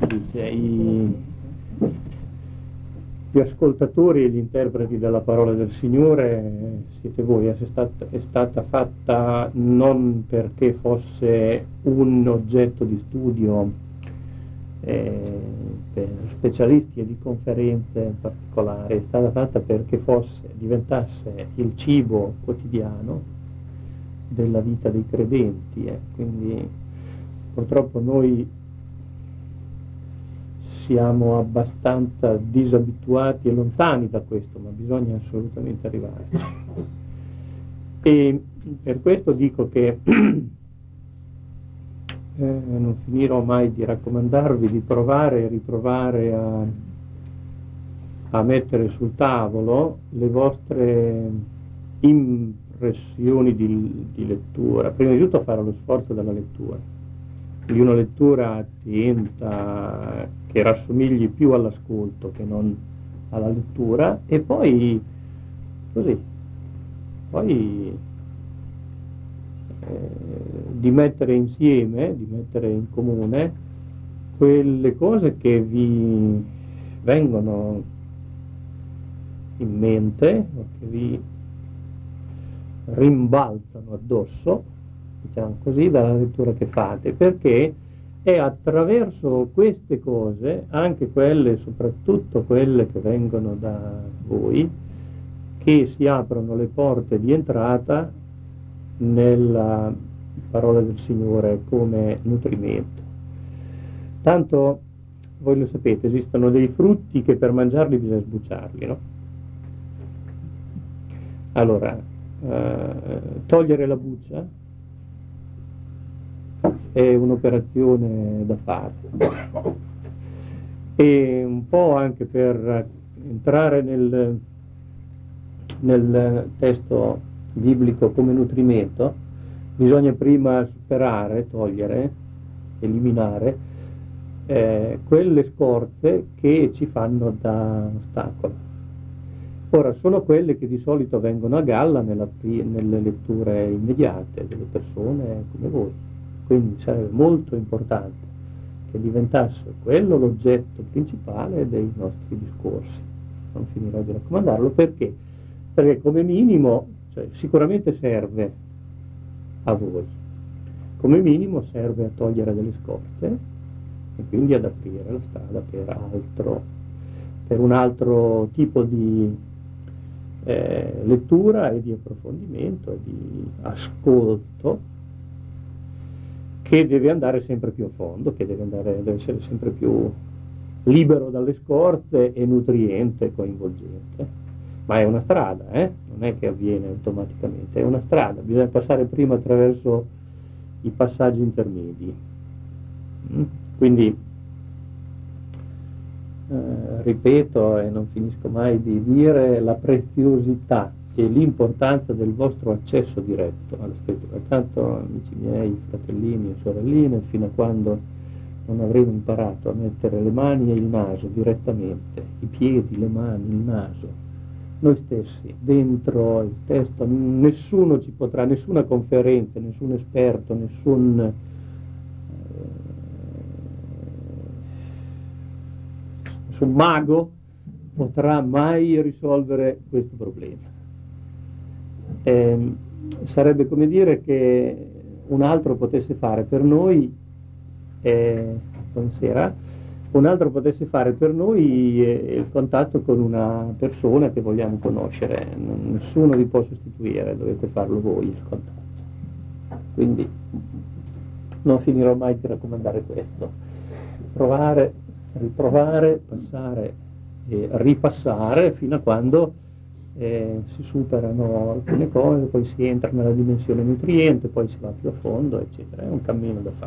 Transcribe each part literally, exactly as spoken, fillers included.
dice, i, gli ascoltatori e gli interpreti della parola del Signore siete voi, è stata, è stata fatta non perché fosse un oggetto di studio eh, per specialisti e di conferenze in particolare, è stata fatta perché fosse, diventasse il cibo quotidiano della vita dei credenti, eh. Quindi purtroppo noi siamo abbastanza disabituati e lontani da questo, ma bisogna assolutamente arrivarci. E per questo dico che eh, non finirò mai di raccomandarvi di provare e riprovare a, a mettere sul tavolo le vostre impressioni di, di lettura. Prima di tutto fare lo sforzo della lettura, di una lettura attenta, che rassomigli più all'ascolto che non alla lettura, e poi così, poi eh, di mettere insieme, di mettere in comune quelle cose che vi vengono in mente o che vi rimbalzano addosso, diciamo così, dalla lettura che fate, perché è attraverso queste cose, anche quelle, soprattutto quelle che vengono da voi, che si aprono le porte di entrata nella parola del Signore come nutrimento. Tanto voi lo sapete, esistono dei frutti che per mangiarli bisogna sbucciarli, no? Allora, eh, togliere la buccia è un'operazione da fare, e un po' anche per entrare nel, nel testo biblico come nutrimento bisogna prima superare, togliere, eliminare eh, quelle scorze che ci fanno da ostacolo. Ora, sono quelle che di solito vengono a galla nella, nelle letture immediate delle persone come voi. Quindi sarebbe molto importante che diventasse quello l'oggetto principale dei nostri discorsi. Non finirò di raccomandarlo perché? Perché come minimo, cioè, sicuramente serve a voi, come minimo serve a togliere delle scorze e quindi ad aprire la strada per altro, per un altro tipo di eh, lettura e di approfondimento e di ascolto, che deve andare sempre più a fondo, che deve, andare, deve essere sempre più libero dalle scorze e nutriente, coinvolgente. Ma è una strada, eh? Non è che avviene automaticamente, è una strada, bisogna passare prima attraverso i passaggi intermedi. Mm? Quindi, eh, ripeto e non finisco mai di dire la preziosità e l'importanza del vostro accesso diretto alla scrittura. Tanto, amici miei, fratellini e sorelline, fino a quando non avremo imparato a mettere le mani e il naso direttamente, i piedi, le mani, il naso, noi stessi, dentro il testo, nessuno ci potrà, nessuna conferenza, nessun esperto, nessun eh, nessun mago potrà mai risolvere questo problema. Eh, sarebbe come dire che un altro potesse fare per noi, eh, buonasera, un altro potesse fare per noi eh, il contatto con una persona che vogliamo conoscere. Non, nessuno vi può sostituire, dovete farlo voi il contatto. Quindi non finirò mai di raccomandare questo: provare, riprovare, passare e ripassare fino a quando Eh, si superano alcune cose, poi si entra nella dimensione nutriente, poi si va più a fondo, eccetera. È un cammino da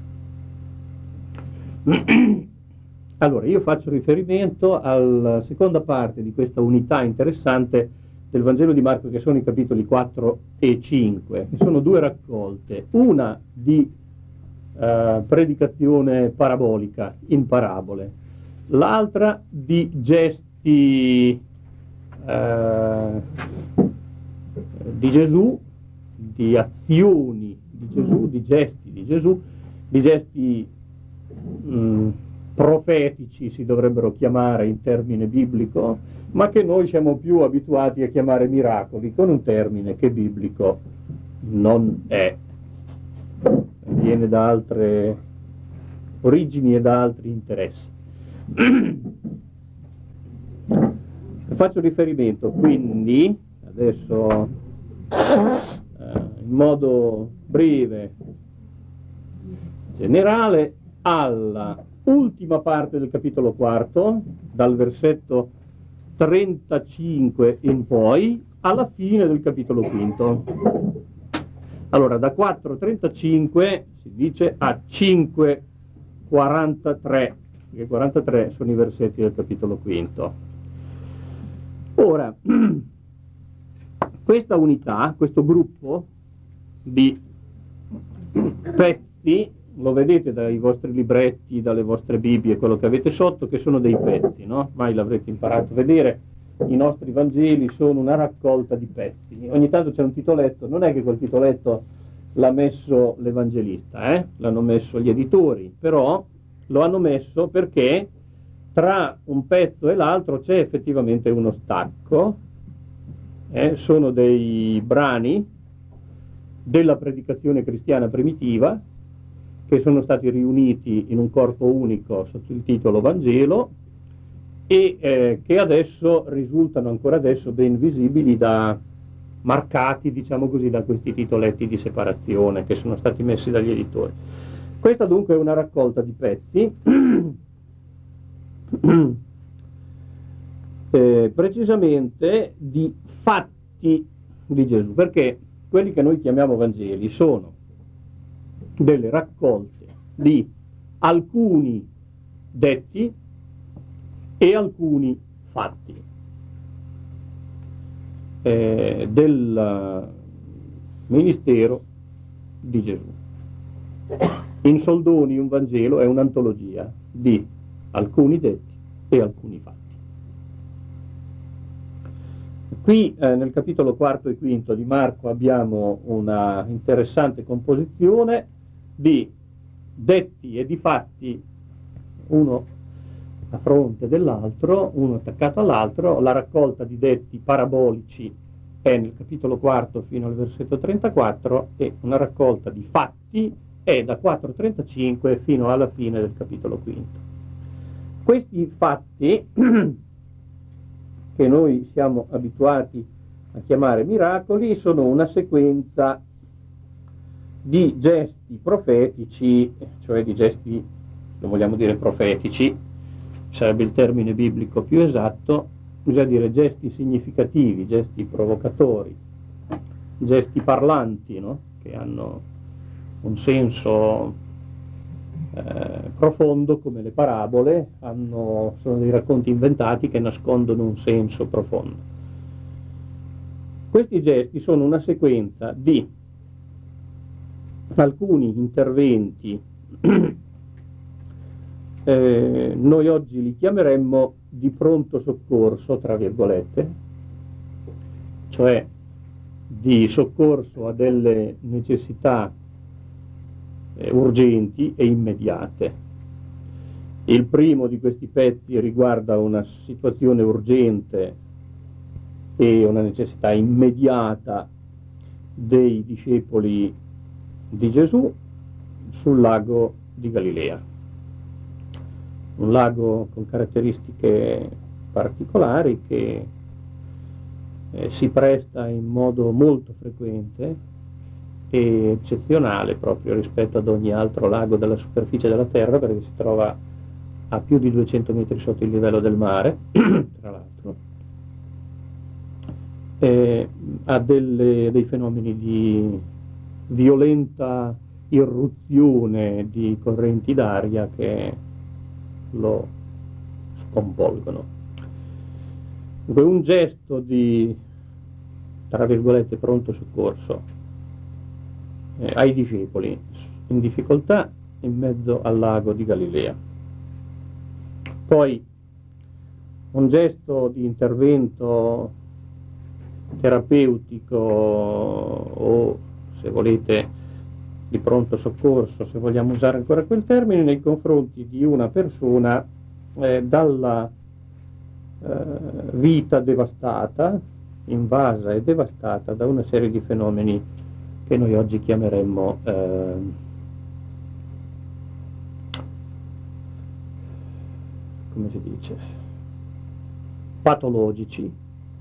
fare. Allora, io faccio riferimento alla seconda parte di questa unità interessante del Vangelo di Marco, che sono i capitoli quattro e cinque, che sono due raccolte, una di eh, predicazione parabolica in parabole, l'altra di gesti Uh, di Gesù, di azioni di Gesù, di gesti di Gesù, di gesti mh, profetici si dovrebbero chiamare in termine biblico, ma che noi siamo più abituati a chiamare miracoli, con un termine che biblico non è. Viene da altre origini e da altri interessi. Faccio riferimento quindi, adesso eh, in modo breve, generale, alla ultima parte del capitolo quarto, dal versetto trentacinque in poi, alla fine del capitolo quinto. Allora, da quattro trentacinque si dice a cinque quarantatré, perché quarantatré sono i versetti del capitolo quinto. Ora, questa unità, questo gruppo di pezzi, lo vedete dai vostri libretti, dalle vostre Bibbie, quello che avete sotto, che sono dei pezzi, no? Mai l'avrete imparato a vedere. I nostri Vangeli sono una raccolta di pezzi. Ogni tanto c'è un titoletto, non è che quel titoletto l'ha messo l'evangelista, eh? L'hanno messo gli editori, però lo hanno messo perché tra un pezzo e l'altro c'è effettivamente uno stacco, eh? Sono dei brani della predicazione cristiana primitiva che sono stati riuniti in un corpo unico sotto il titolo Vangelo e eh, che adesso risultano ancora adesso ben visibili, da marcati, diciamo così, da questi titoletti di separazione che sono stati messi dagli editori. Questa dunque è una raccolta di pezzi eh, precisamente di fatti di Gesù, perché quelli che noi chiamiamo Vangeli sono delle raccolte di alcuni detti e alcuni fatti eh, del ministero di Gesù. In soldoni un Vangelo è un'antologia di alcuni detti e alcuni fatti. Qui eh, nel capitolo quarto e quinto di Marco abbiamo una interessante composizione di detti e di fatti, uno a fronte dell'altro, uno attaccato all'altro. La raccolta di detti parabolici è nel capitolo quarto fino al versetto trentaquattro e una raccolta di fatti è da quattro trentacinque fino alla fine del capitolo quinto. Questi fatti che noi siamo abituati a chiamare miracoli sono una sequenza di gesti profetici, cioè di gesti, lo vogliamo dire profetici, sarebbe il termine biblico più esatto, bisogna dire gesti significativi, gesti provocatori, gesti parlanti, no? Che hanno un senso eh, profondo, come le parabole, hanno, sono dei racconti inventati che nascondono un senso profondo. Questi gesti sono una sequenza di alcuni interventi, eh, noi oggi li chiameremmo di pronto soccorso, tra virgolette, cioè di soccorso a delle necessità eh, urgenti e immediate. Il primo di questi pezzi riguarda una situazione urgente e una necessità immediata dei discepoli di Gesù sul lago di Galilea, un lago con caratteristiche particolari che eh, si presta in modo molto frequente e eccezionale proprio rispetto ad ogni altro lago della superficie della terra, perché si trova a più di duecento metri sotto il livello del mare, tra l'altro, eh, ha delle, dei fenomeni di violenta irruzione di correnti d'aria che lo sconvolgono. Dunque un gesto di, tra virgolette, pronto soccorso eh, ai discepoli in difficoltà in mezzo al lago di Galilea. Poi un gesto di intervento terapeutico o, se volete, di pronto soccorso, se vogliamo usare ancora quel termine, nei confronti di una persona eh, dalla eh, vita devastata, invasa e devastata da una serie di fenomeni che noi oggi chiameremmo eh, come si dice, patologici,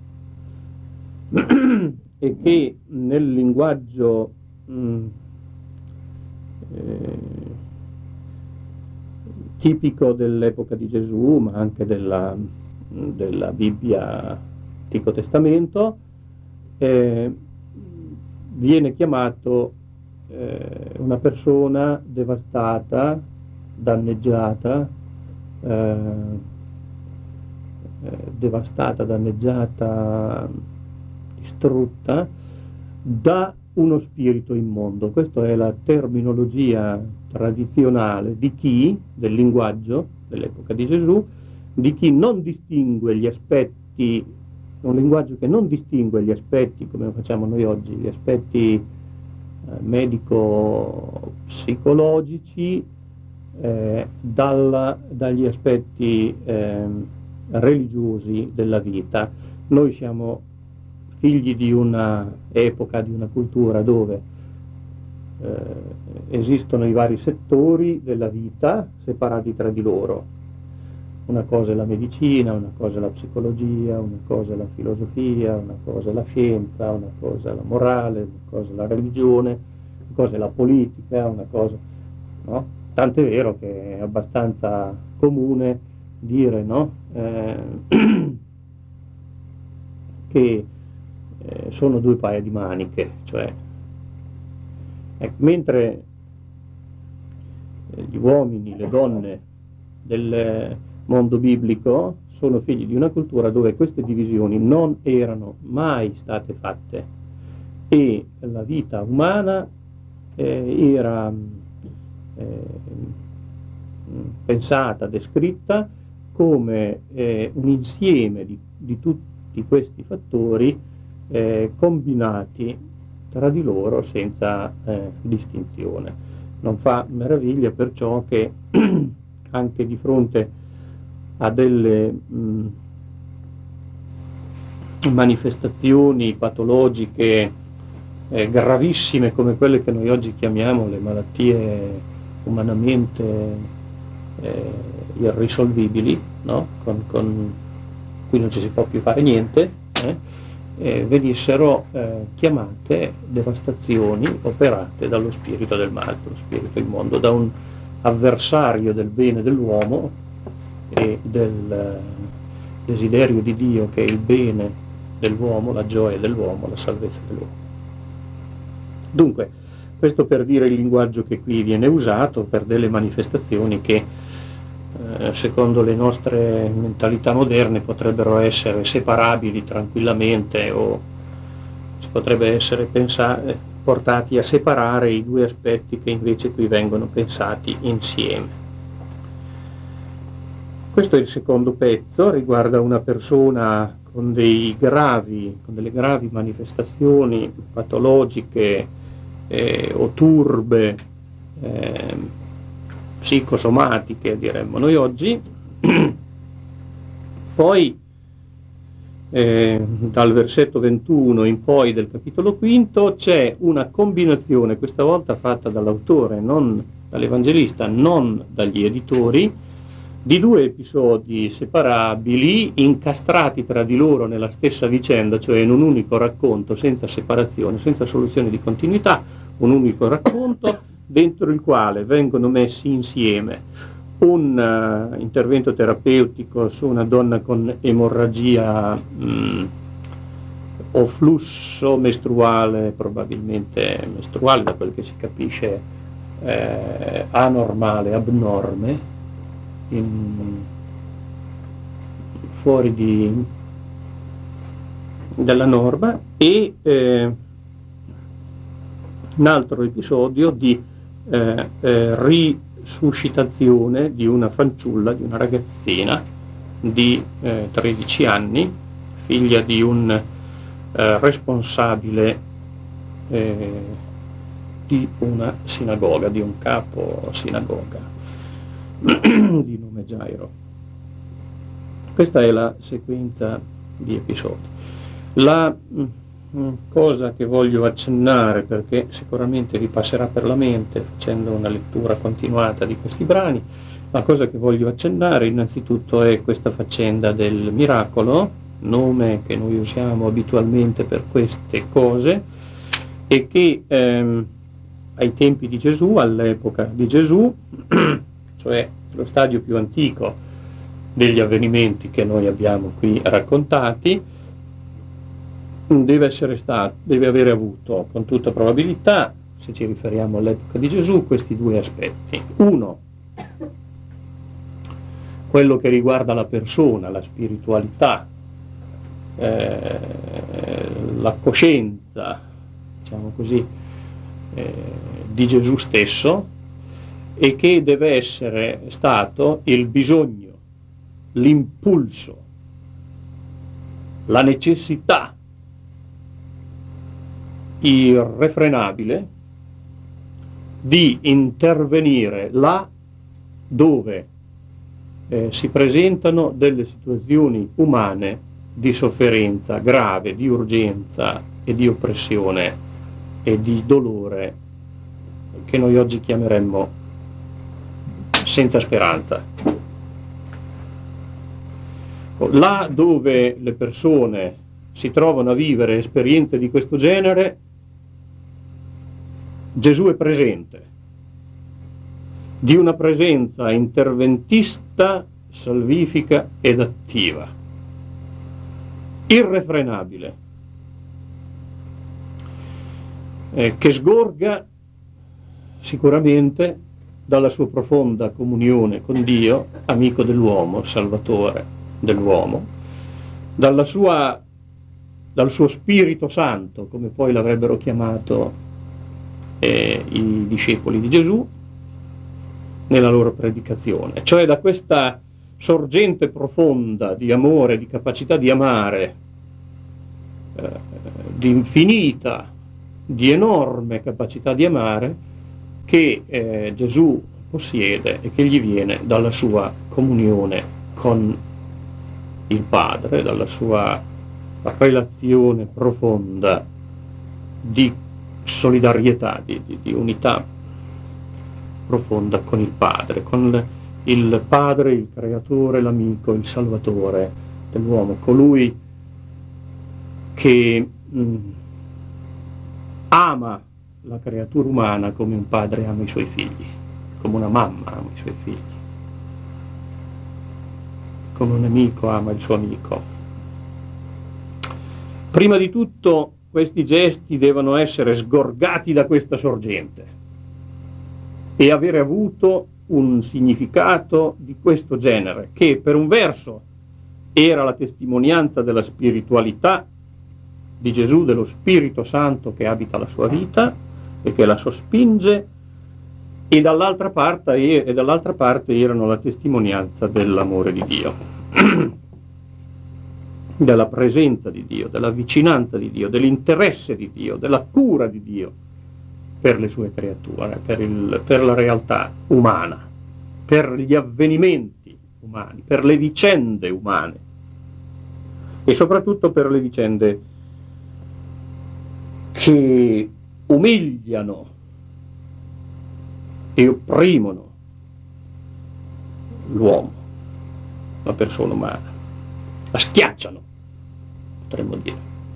e che nel linguaggio mh, eh, tipico dell'epoca di Gesù, ma anche della, della Bibbia Antico Testamento, eh, viene chiamato eh, una persona devastata, danneggiata, eh, eh, devastata, danneggiata, distrutta da uno spirito immondo. Questa è la terminologia tradizionale di chi, del linguaggio dell'epoca di Gesù, di chi non distingue gli aspetti, un linguaggio che non distingue gli aspetti, come facciamo noi oggi, gli aspetti eh, medico-psicologici eh, dalla, dagli aspetti eh, religiosi della vita. Noi siamo figli di una epoca, di una cultura dove eh, esistono i vari settori della vita separati tra di loro. Una cosa è la medicina, una cosa è la psicologia, una cosa è la filosofia, una cosa è la scienza, una cosa è la morale, una cosa è la religione, una cosa è la politica, una cosa, no? Tant'è vero che è abbastanza comune dire, no? Eh, che eh, sono due paia di maniche, cioè ecco, mentre gli uomini, le donne del mondo biblico sono figli di una cultura dove queste divisioni non erano mai state fatte e la vita umana eh, era eh, pensata, descritta come eh, un insieme di, di tutti questi fattori eh, combinati tra di loro senza eh, distinzione. Non fa meraviglia perciò che anche di fronte a delle mh, manifestazioni patologiche eh, gravissime come quelle che noi oggi chiamiamo le malattie umanamente eh, irrisolvibili, no? con, con cui non ci si può più fare niente, eh? Eh, venissero eh, chiamate devastazioni operate dallo spirito del male, dallo spirito immondo, da un avversario del bene dell'uomo e del desiderio di Dio, che è il bene dell'uomo, la gioia dell'uomo, la salvezza dell'uomo. Dunque, questo per dire il linguaggio che qui viene usato per delle manifestazioni che eh, secondo le nostre mentalità moderne potrebbero essere separabili tranquillamente, o si potrebbe essere pensare, portati a separare i due aspetti che invece qui vengono pensati insieme. Questo è il secondo pezzo, riguarda una persona con dei gravi, con delle gravi manifestazioni patologiche eh, o turbe eh, psicosomatiche, diremmo noi oggi. Poi eh, dal versetto ventuno in poi del capitolo quinto c'è una combinazione, questa volta fatta dall'autore, non dall'evangelista, non dagli editori, di due episodi separabili, incastrati tra di loro nella stessa vicenda, cioè in un unico racconto, senza separazione, senza soluzione di continuità, un unico racconto dentro il quale vengono messi insieme un uh, intervento terapeutico su una donna con emorragia mh, o flusso mestruale, probabilmente mestruale da quel che si capisce, eh, anormale, abnorme, in, fuori di, dalla norma, e eh, un altro episodio di eh, eh, risuscitazione di una fanciulla, di una ragazzina di eh, tredici anni, figlia di un eh, responsabile eh, di una sinagoga, di un capo sinagoga di nome Gairo. Questa è la sequenza di episodi. La mh, cosa che voglio accennare, perché sicuramente vi passerà per la mente facendo una lettura continuata di questi brani, la cosa che voglio accennare innanzitutto è questa faccenda del miracolo, nome che noi usiamo abitualmente per queste cose, e che ehm, ai tempi di Gesù, all'epoca di Gesù, cioè lo stadio più antico degli avvenimenti che noi abbiamo qui raccontati, deve essere stato, deve avere avuto con tutta probabilità, se ci riferiamo all'epoca di Gesù, questi due aspetti. Uno, quello che riguarda la persona, la spiritualità, eh, la coscienza, diciamo così, eh, di Gesù stesso, e che deve essere stato il bisogno, l'impulso, la necessità irrefrenabile di intervenire là dove eh, si presentano delle situazioni umane di sofferenza grave, di urgenza e di oppressione e di dolore che noi oggi chiameremmo senza speranza. Là dove le persone si trovano a vivere esperienze di questo genere, Gesù è presente, di una presenza interventista, salvifica ed attiva, irrefrenabile, eh, che sgorga sicuramente dalla sua profonda comunione con Dio, amico dell'uomo, salvatore dell'uomo, dalla sua, dal suo Spirito Santo, come poi l'avrebbero chiamato eh, i discepoli di Gesù nella loro predicazione, cioè da questa sorgente profonda di amore, di capacità di amare, eh, di infinita, di enorme capacità di amare che eh, Gesù possiede e che gli viene dalla sua comunione con il Padre, dalla sua relazione profonda di solidarietà, di, di, di unità profonda con il Padre, con il Padre, il Creatore, l'amico, il Salvatore dell'uomo, colui che mh, ama la creatura umana come un padre ama i suoi figli, come una mamma ama i suoi figli, come un amico ama il suo amico. Prima di tutto questi gesti devono essere sgorgati da questa sorgente e avere avuto un significato di questo genere, che per un verso era la testimonianza della spiritualità di Gesù, dello Spirito Santo che abita la sua vita e che la sospinge, e dall'altra parte, e dall'altra parte erano la testimonianza dell'amore di Dio, della presenza di Dio, della vicinanza di Dio, dell'interesse di Dio, della cura di Dio per le sue creature, per, il, per la realtà umana, per gli avvenimenti umani, per le vicende umane e soprattutto per le vicende che umiliano e opprimono l'uomo, la persona umana, la schiacciano, potremmo dire,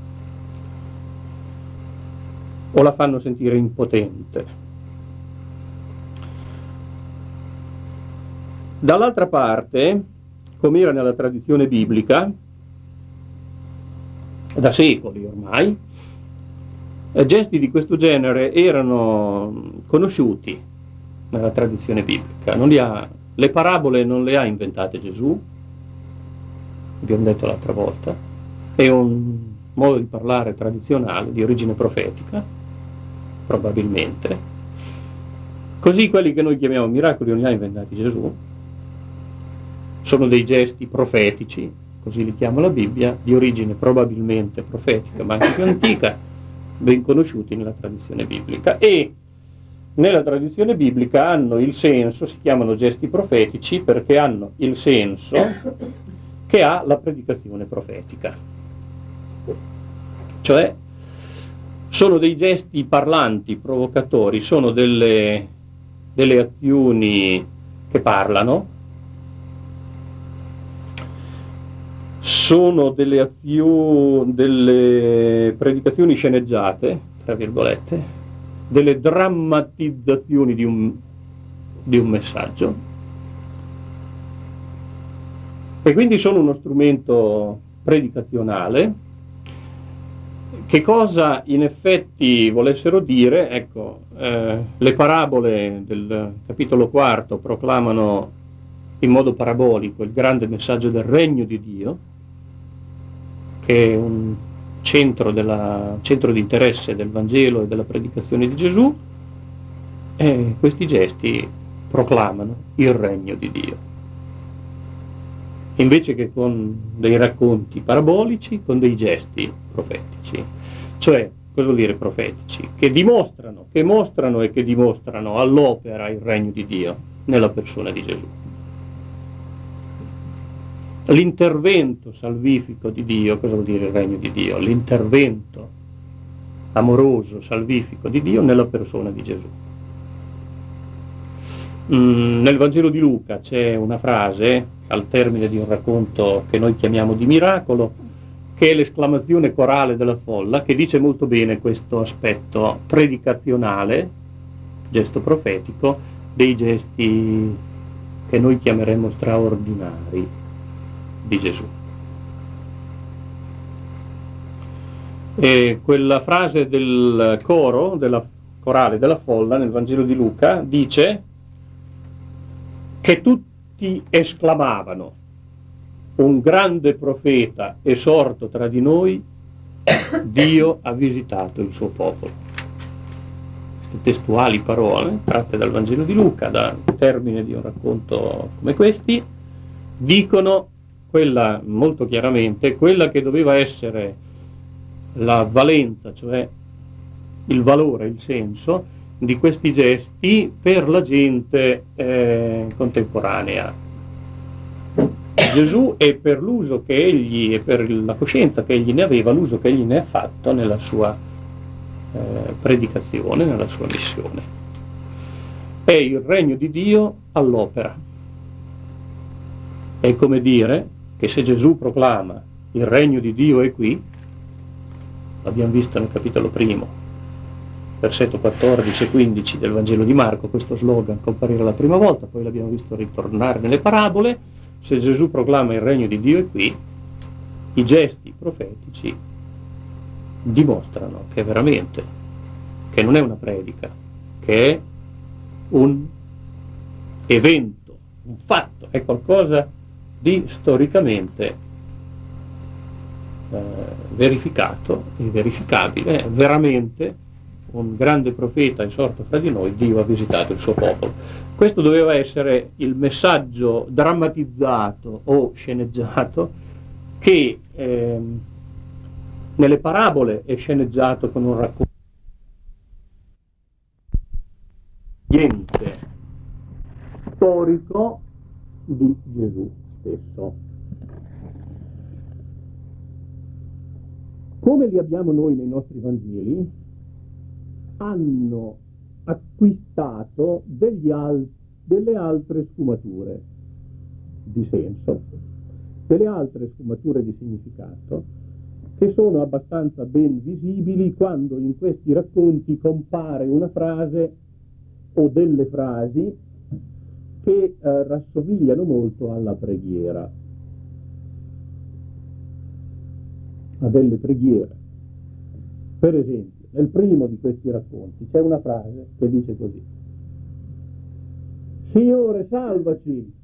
o la fanno sentire impotente. Dall'altra parte, come era nella tradizione biblica, da secoli ormai, gesti di questo genere erano conosciuti nella tradizione biblica. Non li ha, le parabole non le ha inventate Gesù, abbiamo detto l'altra volta, è un modo di parlare tradizionale di origine profetica, probabilmente. Così quelli che noi chiamiamo miracoli non li ha inventati Gesù, sono dei gesti profetici, così li chiama la Bibbia, di origine probabilmente profetica, ma anche più antica, ben conosciuti nella tradizione biblica. E nella tradizione biblica hanno il senso, si chiamano gesti profetici perché hanno il senso che ha la predicazione profetica. Cioè sono dei gesti parlanti, provocatori, sono delle, delle azioni che parlano, sono delle azioni, delle predicazioni sceneggiate, tra virgolette, delle drammatizzazioni di un, di un messaggio, e quindi sono uno strumento predicazionale. Che cosa in effetti volessero dire? Ecco, eh, le parabole del capitolo quarto proclamano in modo parabolico il grande messaggio del regno di Dio, che è un centro, della, centro di interesse del Vangelo e della predicazione di Gesù, e questi gesti proclamano il regno di Dio. Invece che con dei racconti parabolici, con dei gesti profetici. Cioè, cosa vuol dire profetici? Che dimostrano, che mostrano e che dimostrano all'opera il regno di Dio nella persona di Gesù. L'intervento salvifico di Dio, cosa vuol dire il regno di Dio? L'intervento amoroso, salvifico di Dio nella persona di Gesù. Mm, nel Vangelo di Luca c'è una frase al termine di un racconto che noi chiamiamo di miracolo, che è l'esclamazione corale della folla, che dice molto bene questo aspetto predicazionale, gesto profetico, dei gesti che noi chiameremo straordinari di Gesù. E quella frase del coro, della corale della folla nel Vangelo di Luca, dice che tutti esclamavano: un grande profeta è sorto tra di noi, Dio ha visitato il suo popolo. Queste testuali parole, tratte dal Vangelo di Luca, dal termine di un racconto come questi, dicono quella, molto chiaramente, quella che doveva essere la valenza, cioè il valore, il senso di questi gesti per la gente eh, contemporanea. Gesù, e per l'uso che egli, e per la coscienza che egli ne aveva, l'uso che egli ne ha fatto nella sua eh, predicazione, nella sua missione. È il regno di Dio all'opera. È come dire che se Gesù proclama il regno di Dio è qui, l'abbiamo visto nel capitolo primo, versetto quattordici e quindici del Vangelo di Marco, questo slogan comparire la prima volta, poi l'abbiamo visto ritornare nelle parabole. Se Gesù proclama il regno di Dio è qui, i gesti profetici dimostrano che veramente, che non è una predica, che è un evento, un fatto, è qualcosa di storicamente eh, verificato e verificabile. È veramente un grande profeta è sorto fra di noi, Dio ha visitato il suo popolo. Questo doveva essere il messaggio drammatizzato o sceneggiato che eh, nelle parabole è sceneggiato con un racconto storico di Gesù stesso. Come li abbiamo noi nei nostri Vangeli, hanno acquistato degli al- delle altre sfumature di senso, delle altre sfumature di significato, che sono abbastanza ben visibili quando in questi racconti compare una frase o delle frasi che eh, rassomigliano molto alla preghiera, a delle preghiere. Per esempio, nel primo di questi racconti c'è una frase che dice così: Signore, salvaci!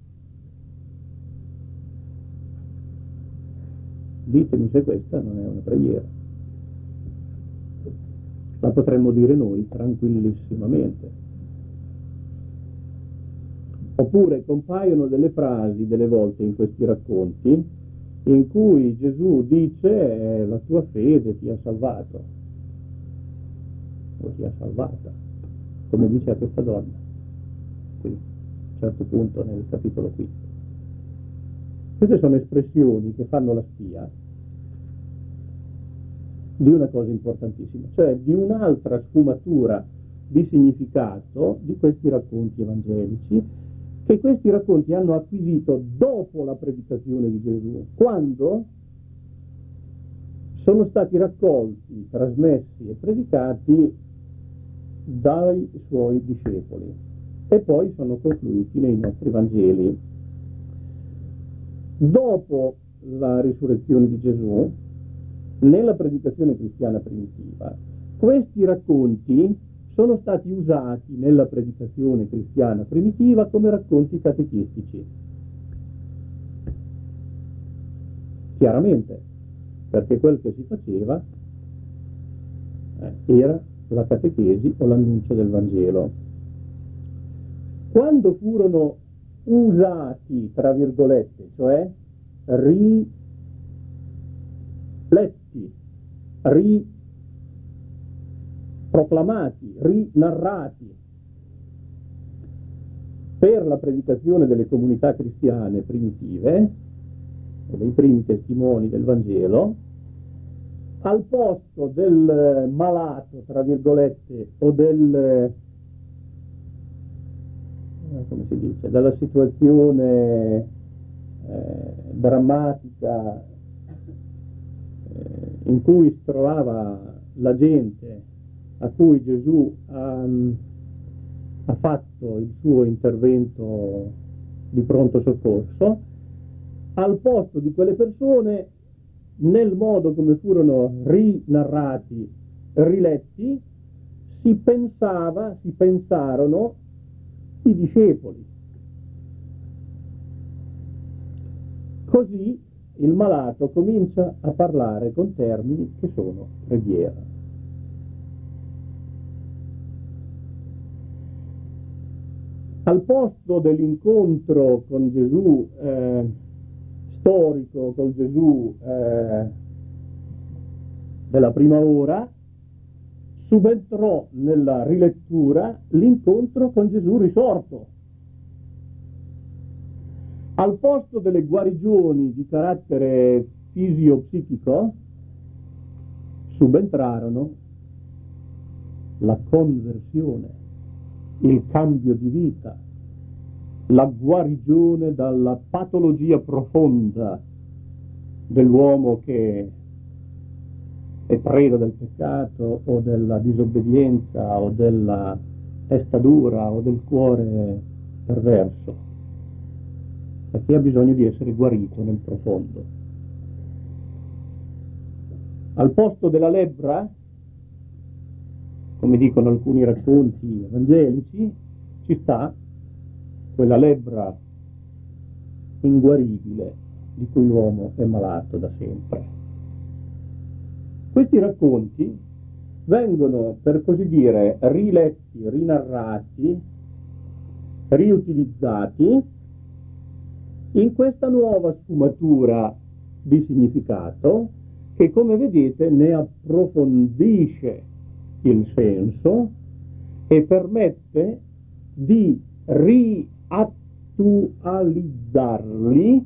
Ditemi se questa non è una preghiera. La potremmo dire noi tranquillissimamente. Oppure compaiono delle frasi delle volte in questi racconti in cui Gesù dice eh, la tua fede ti ha salvato o ti ha salvata. come dice a questa donna, qui, a un certo punto nel capitolo quinto. Queste sono espressioni che fanno la spia di una cosa importantissima, cioè di un'altra sfumatura di significato di questi racconti evangelici, che questi racconti hanno acquisito dopo la predicazione di Gesù, quando sono stati raccolti, trasmessi e predicati dai suoi discepoli e poi sono confluiti nei nostri Vangeli. Dopo la risurrezione di Gesù, nella predicazione cristiana primitiva, questi racconti sono stati usati nella predicazione cristiana primitiva come racconti catechistici. Chiaramente, perché quel che si faceva eh, era la catechesi o l'annuncio del Vangelo. Quando furono usati, tra virgolette, cioè riletti, riproclamati, rinarrati per la predicazione delle comunità cristiane primitive, o dei primi testimoni del Vangelo, al posto del malato, tra virgolette, o del, come si dice, della situazione eh, drammatica eh, in cui si trovava la gente a cui Gesù ha, ha fatto il suo intervento di pronto soccorso, al posto di quelle persone, nel modo come furono rinarrati, riletti, si pensava, si pensarono i discepoli. Così il malato comincia a parlare con termini che sono preghiera. Al posto dell'incontro con Gesù eh, storico, con Gesù eh, della prima ora, subentrò nella rilettura l'incontro con Gesù risorto. Al posto delle guarigioni di carattere fisio-psichico subentrarono la conversione, il cambio di vita, la guarigione dalla patologia profonda dell'uomo che è preda del peccato o della disobbedienza o della testa dura o del cuore perverso, perché ha bisogno di essere guarito nel profondo. Al posto della lebbra, come dicono alcuni racconti evangelici, ci sta quella lebbra inguaribile di cui l'uomo è malato da sempre. Questi racconti vengono, per così dire, riletti, rinarrati, riutilizzati in questa nuova sfumatura di significato che, come vedete, ne approfondisce il senso e permette di riattualizzarli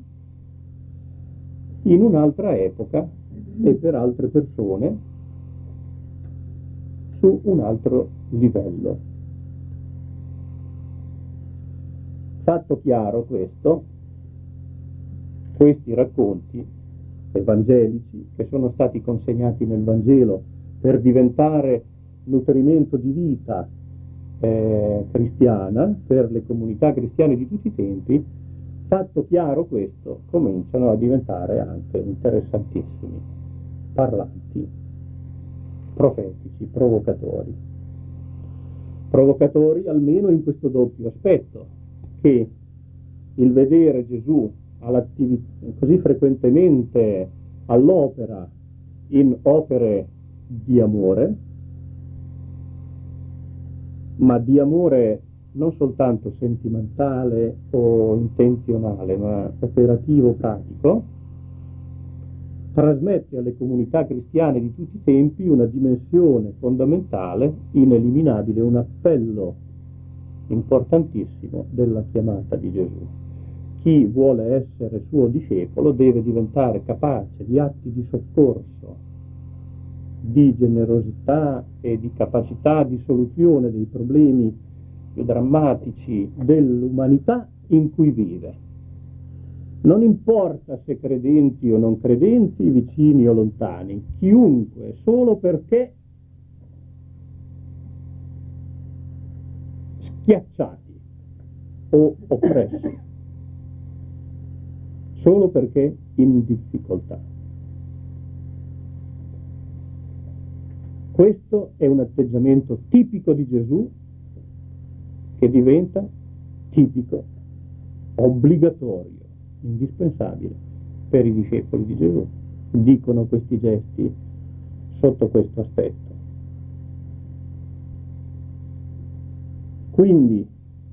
in un'altra epoca e per altre persone su un altro livello. Fatto chiaro questo, questi racconti evangelici che sono stati consegnati nel Vangelo per diventare nutrimento di vita eh, cristiana per le comunità cristiane di tutti i tempi, fatto chiaro questo, cominciano a diventare anche interessantissimi, parlanti, profetici, provocatori. Provocatori almeno in questo doppio aspetto, che il vedere Gesù così frequentemente all'opera in opere di amore, ma di amore non soltanto sentimentale o intenzionale, ma operativo, pratico, trasmette alle comunità cristiane di tutti i tempi una dimensione fondamentale, ineliminabile, un appello importantissimo della chiamata di Gesù. Chi vuole essere suo discepolo deve diventare capace di atti di soccorso, di generosità e di capacità di soluzione dei problemi più drammatici dell'umanità in cui vive. Non importa se credenti o non credenti, vicini o lontani, chiunque, solo perché schiacciati o oppressi, solo perché in difficoltà. Questo è un atteggiamento tipico di Gesù che diventa tipico, obbligatorio, indispensabile per i discepoli di Gesù. Dicono questi gesti sotto questo aspetto. Quindi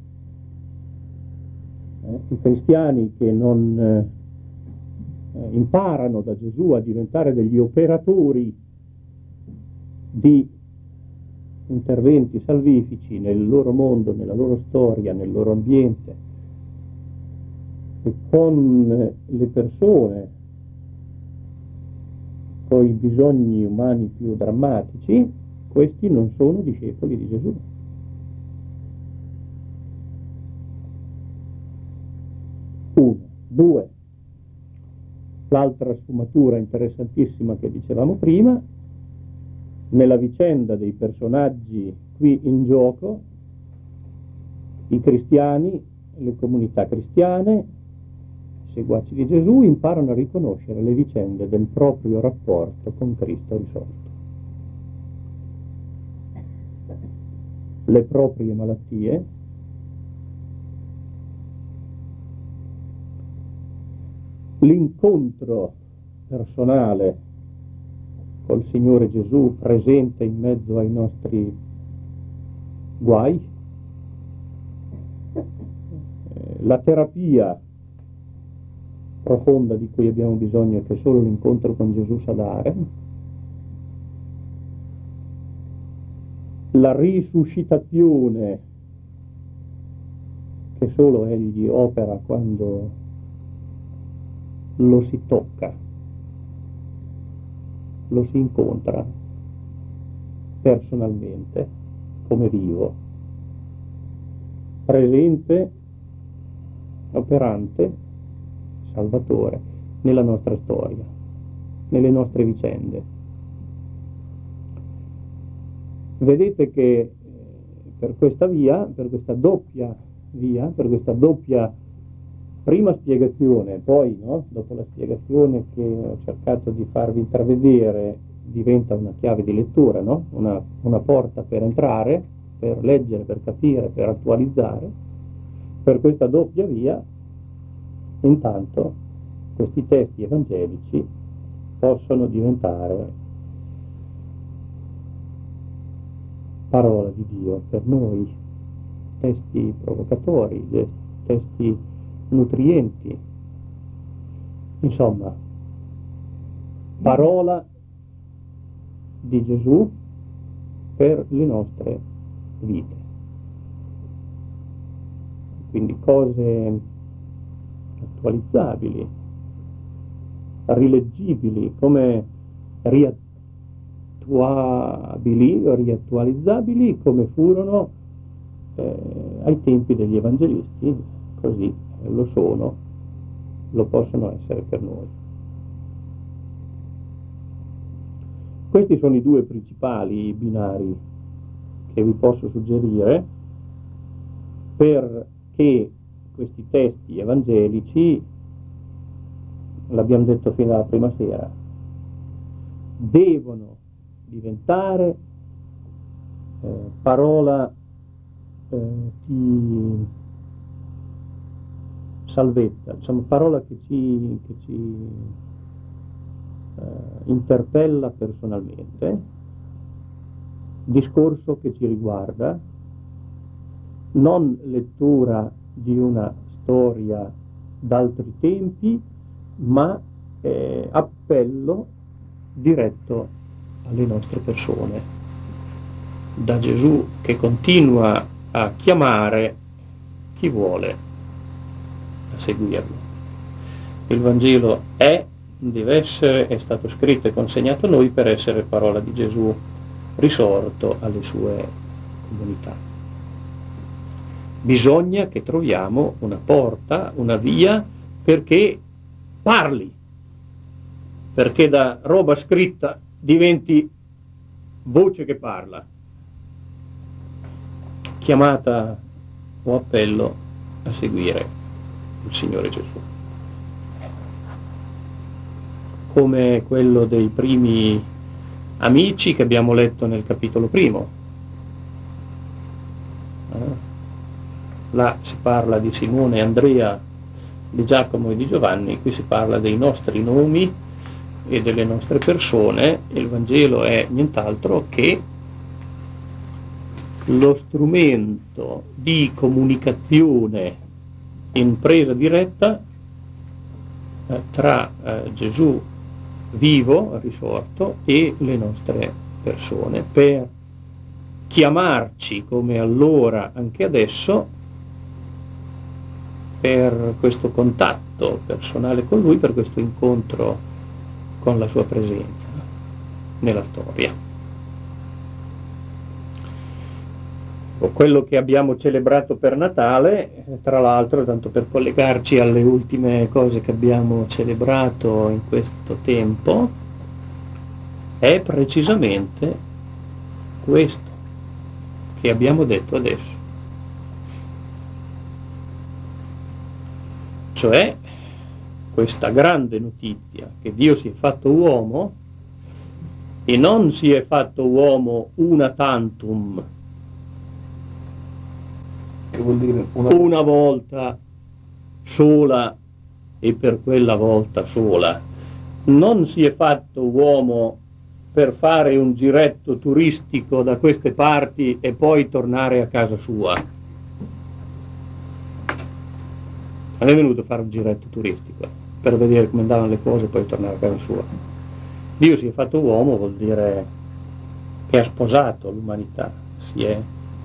eh, i cristiani che non eh, imparano da Gesù a diventare degli operatori di interventi salvifici nel loro mondo, nella loro storia, nel loro ambiente, e con le persone, con i bisogni umani più drammatici, questi non sono discepoli di Gesù. Uno. Due. L'altra sfumatura interessantissima che dicevamo prima, nella vicenda dei personaggi qui in gioco, i cristiani, le comunità cristiane, seguaci di Gesù, imparano a riconoscere le vicende del proprio rapporto con Cristo risolto. Le proprie malattie, l'incontro personale col Signore Gesù presente in mezzo ai nostri guai, la terapia profonda di cui abbiamo bisogno, che solo l'incontro con Gesù sa dare, la risuscitazione che solo Egli opera quando lo si tocca, lo si incontra personalmente, come vivo, presente, operante, Salvatore nella nostra storia, nelle nostre vicende. Vedete che per questa via, per questa doppia via, per questa doppia prima spiegazione, poi no, dopo la spiegazione che ho cercato di farvi intravedere, diventa una chiave di lettura, no? una, una porta per entrare, per leggere, per capire, per attualizzare. Per questa doppia via, intanto, questi testi evangelici possono diventare parola di Dio per noi, testi provocatori, testi nutrienti, insomma, parola di Gesù per le nostre vite. Quindi cose attualizzabili, rileggibili, come riattuabili o riattualizzabili come furono eh, ai tempi degli evangelisti, così lo sono, lo possono essere per noi. Questi sono i due principali binari che vi posso suggerire perché questi testi evangelici, l'abbiamo detto fino alla prima sera, devono diventare eh, parola eh, di salvezza, insomma parola che ci, che ci eh, interpella personalmente, discorso che ci riguarda, non lettura di una storia d'altri tempi, ma eh, appello diretto alle nostre persone, da Gesù che continua a chiamare chi vuole a seguirlo. Il Vangelo è, deve essere, è stato scritto e consegnato a noi per essere parola di Gesù risorto alle sue comunità. Bisogna che troviamo una porta, una via perché parli, perché da roba scritta diventi voce che parla, chiamata o appello a seguire il Signore Gesù. Come quello dei primi amici che abbiamo letto nel capitolo primo. Eh? Là si parla di Simone e Andrea, di Giacomo e di Giovanni, qui si parla dei nostri nomi e delle nostre persone. Il Vangelo è nient'altro che lo strumento di comunicazione in presa diretta eh, tra eh, Gesù vivo, risorto, e le nostre persone, per chiamarci come allora anche adesso per questo contatto personale con Lui, per questo incontro con la sua presenza nella storia. Quello che abbiamo celebrato per Natale, tra l'altro, tanto per collegarci alle ultime cose che abbiamo celebrato in questo tempo, è precisamente questo che abbiamo detto adesso. Cioè questa grande notizia che Dio si è fatto uomo, e non si è fatto uomo una tantum, che vuol dire una, una volta sola e per quella volta sola. Non si è fatto uomo per fare un giretto turistico da queste parti e poi tornare a casa sua. Non è venuto a fare un giretto turistico per vedere come andavano le cose e poi tornare a casa sua. Dio si è fatto uomo, vuol dire che ha sposato l'umanità, si è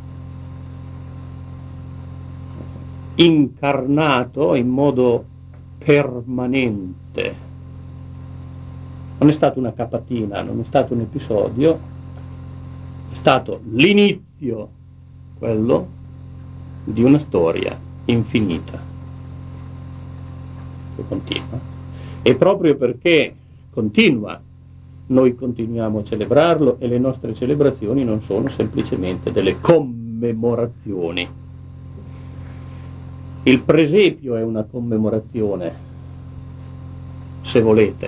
incarnato in modo permanente. Non è stata una capatina, non è stato un episodio, è stato l'inizio, quello, di una storia infinita che continua. E proprio perché continua, noi continuiamo a celebrarlo, e le nostre celebrazioni non sono semplicemente delle commemorazioni. Il presepio è una commemorazione, se volete,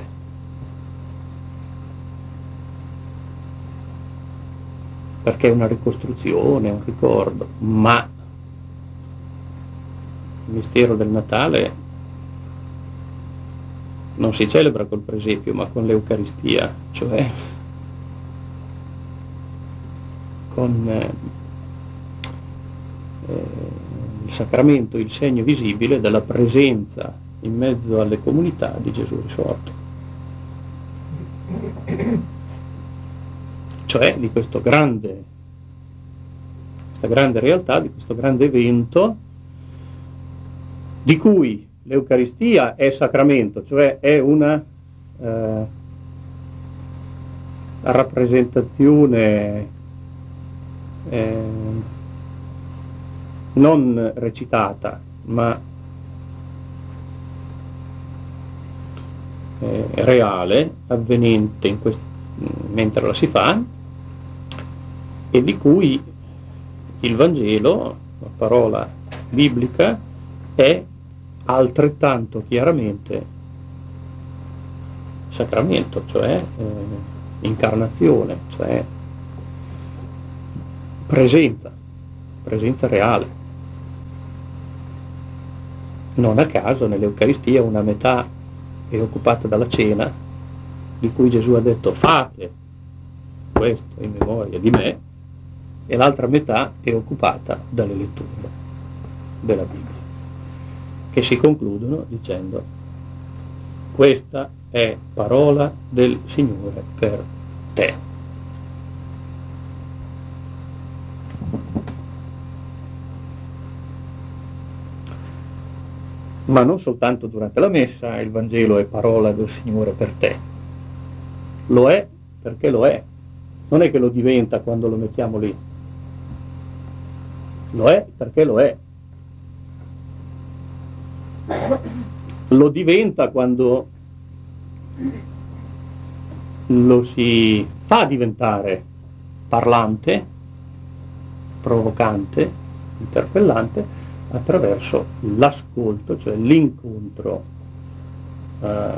perché è una ricostruzione, un ricordo, ma il mistero del Natale non si celebra col presepio, ma con l'Eucaristia, cioè con eh, eh, il sacramento, il segno visibile della presenza in mezzo alle comunità di Gesù risorto. Cioè di questo grande, questa grande realtà, di questo grande evento, di cui l'Eucaristia è sacramento, cioè è una eh, rappresentazione eh, non recitata, ma eh, reale, avvenente in quest- mentre la si fa, e di cui il Vangelo, la parola biblica, è altrettanto chiaramente sacramento, cioè eh, incarnazione, cioè presenza, presenza reale. Non a caso nell'Eucaristia una metà è occupata dalla cena, di cui Gesù ha detto fate questo in memoria di me, e l'altra metà è occupata dalle letture della Bibbia, che si concludono dicendo: questa è parola del Signore per te. Ma non soltanto durante la messa il Vangelo è parola del Signore per te. Lo è perché lo è. Non è che lo diventa quando lo mettiamo lì. Lo è perché lo è. Lo diventa quando lo si fa diventare parlante, provocante, interpellante, attraverso l'ascolto, cioè l'incontro eh,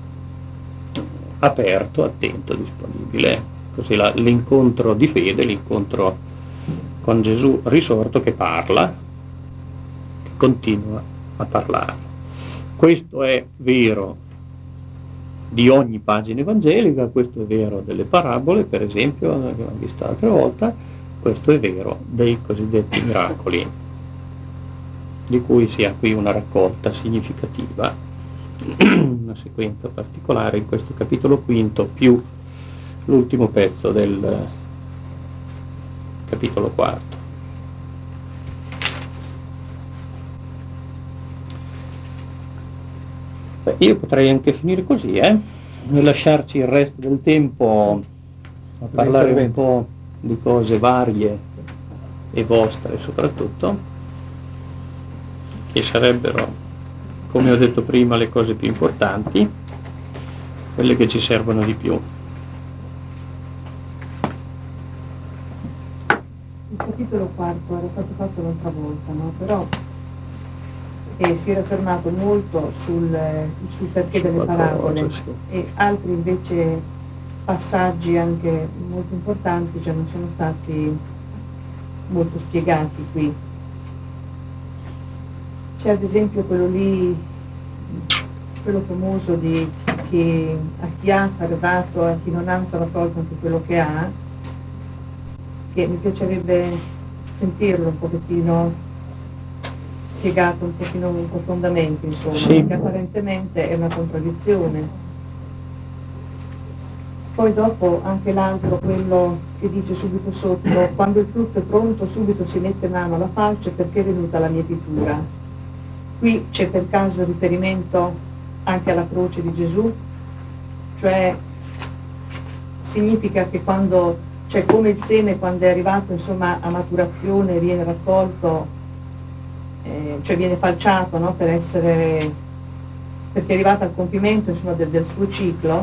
aperto, attento, disponibile. Così la, l'incontro di fede, l'incontro con Gesù risorto che parla, che continua a parlare. Questo è vero di ogni pagina evangelica, questo è vero delle parabole, per esempio, che abbiamo visto l'altra volta, questo è vero dei cosiddetti miracoli, di cui si ha qui una raccolta significativa, una sequenza particolare in questo capitolo quinto, più l'ultimo pezzo del capitolo quarto. Beh, io potrei anche finire così, eh? E lasciarci il resto del tempo a parlare un po' di cose varie e vostre soprattutto, che sarebbero, come ho detto prima, le cose più importanti, quelle che ci servono di più. Il capitolo quarto era stato fatto l'altra volta, no? Però eh, si era fermato molto sul, sul perché delle parabole, Cosa, sì. E altri invece passaggi anche molto importanti, cioè non sono stati molto spiegati qui. C'è ad esempio quello lì, quello famoso di che a chi ha sarà dato, a chi non ha sarà tolto anche quello che ha, che mi piacerebbe sentirlo un pochettino spiegato, un pochino profondamente, insomma, Sì. Perché apparentemente è una contraddizione. Poi dopo anche l'altro, quello che dice subito sotto: quando il frutto è pronto subito si mette mano alla falce perché è venuta la mietitura. Qui c'è per caso riferimento anche alla croce di Gesù, cioè significa che quando, cioè come il seme quando è arrivato insomma a maturazione viene raccolto, eh, cioè viene falciato, no? Per essere, perché è arrivato al compimento insomma del, del suo ciclo,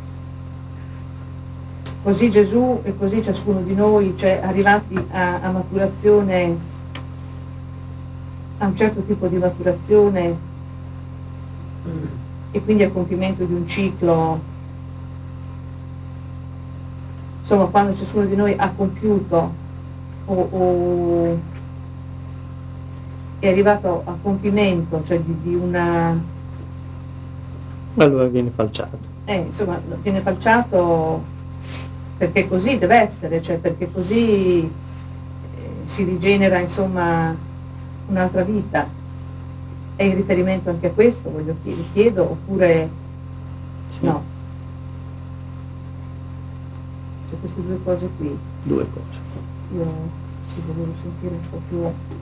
così Gesù e così ciascuno di noi, cioè arrivati a, a maturazione, a un certo tipo di maturazione e quindi al compimento di un ciclo, insomma quando ciascuno di noi ha compiuto o, o è arrivato a compimento, cioè di, di una... Allora viene falciato. Eh, insomma, viene falciato perché così deve essere, cioè perché così eh, si rigenera insomma un'altra vita. È in riferimento anche a questo, voglio chiedere, chiedo, oppure Sì. no? C'è queste due cose qui. Due cose. Io si volevo sentire un po' più.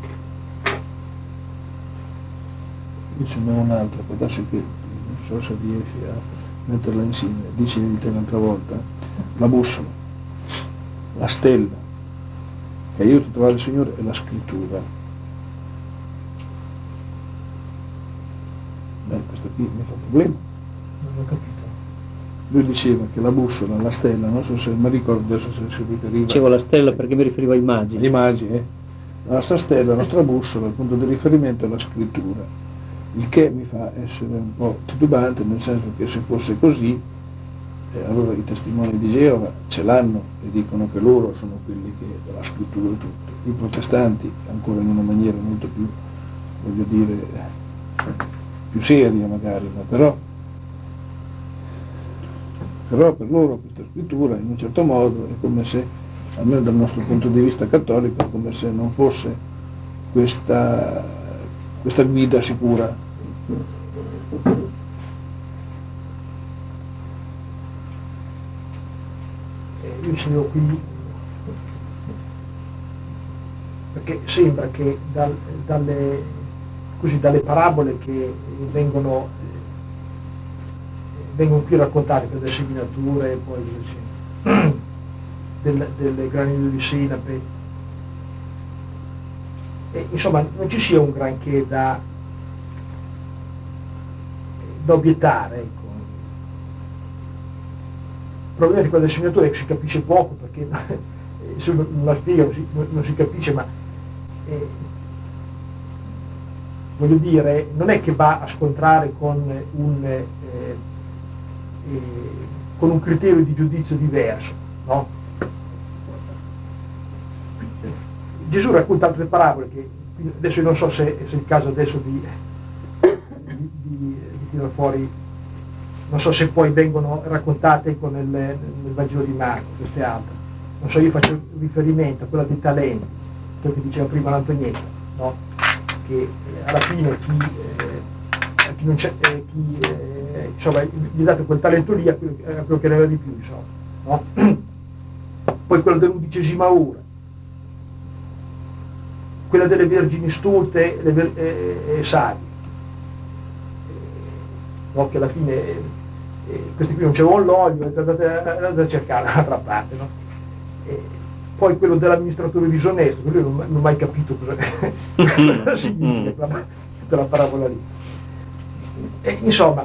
Io ce n'ho un'altra, può darsi che non so se riesci a metterla insieme. Dicevi te l'altra volta, la bussola, la stella che aiuta a trovare il Signore e la scrittura. Beh, questo qui mi fa problema. Non ho capito. Lui diceva che la bussola, la stella, non so se mi ricordo adesso se si riferiva. Dicevo la stella perché mi riferivo a immagini. Immagini, eh? La nostra stella, la nostra bussola, il punto di riferimento è la scrittura, il che mi fa essere un po' titubante, nel senso che se fosse così, eh, allora i testimoni di Geova ce l'hanno e dicono che loro sono quelli che della scrittura e tutto. I protestanti, ancora in una maniera molto più, voglio dire, più seria magari, ma però, però per loro questa scrittura in un certo modo è come se, almeno dal nostro punto di vista cattolico, è come se non fosse questa, questa guida sicura. dicevo qui, perché sembra che dal, dalle, così, dalle parabole che vengono, eh, vengono qui raccontate per le seminature e poi del, delle granuli di senape, e, insomma non ci sia un granché da, da obiettare, ecco. Probabilmente quella del seminatore si capisce poco, perché se uno non la spiega non si, non si capisce, ma eh, voglio dire, non è che va a scontrare con un, eh, eh, con un criterio di giudizio diverso, no? Gesù racconta altre parabole che adesso io non so se, se è il caso adesso di, di, di, di tirare fuori, non so se poi vengono raccontate con il, nel Vangelo di Marco, queste altre. Non so, io faccio riferimento a quella dei talenti, quello che diceva prima l'Antonietta, no? Che eh, alla fine chi, eh, chi non c'è, eh, chi eh, insomma, gli date quel talento lì a quello, a quello che ne aveva di più, insomma, no? Poi quello dell'undicesima ora, quella delle vergini stulte e, le, e, e savie, no? Che alla fine eh, questi qui non c'avevano l'olio, andate, andate a cercare dall'altra parte, no? E poi quello dell'amministratore disonesto, che lui non, non ho mai capito cosa, cosa significa quella, quella parabola lì. E, insomma,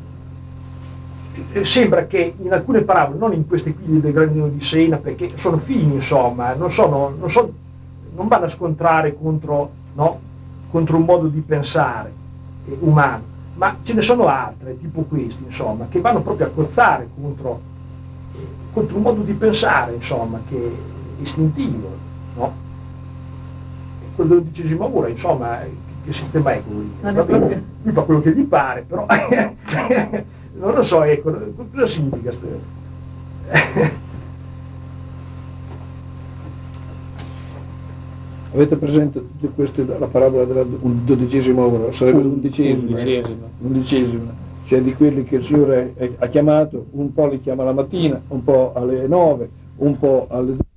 sembra che in alcune parabole, non in queste qui del granino di Sena, perché sono fini, insomma, non, sono, non, sono, non vanno a scontrare contro, no? Contro un modo di pensare eh, umano, ma ce ne sono altre, tipo questi, insomma, che vanno proprio a cozzare contro, eh, contro un modo di pensare, insomma, che è istintivo, no? E quello dell'undicesima ora, insomma, che sistema è quello lì? Vabbè, lui fa quello che gli pare, però non lo so, ecco, cosa significa questo? Avete presente queste, la parabola della dodicesima ora? Sarebbe l'undicesima, Undicesima. l'undicesima, cioè di quelli che il Signore ha chiamato, un po' li chiama la mattina, un po' alle nove, un po' alle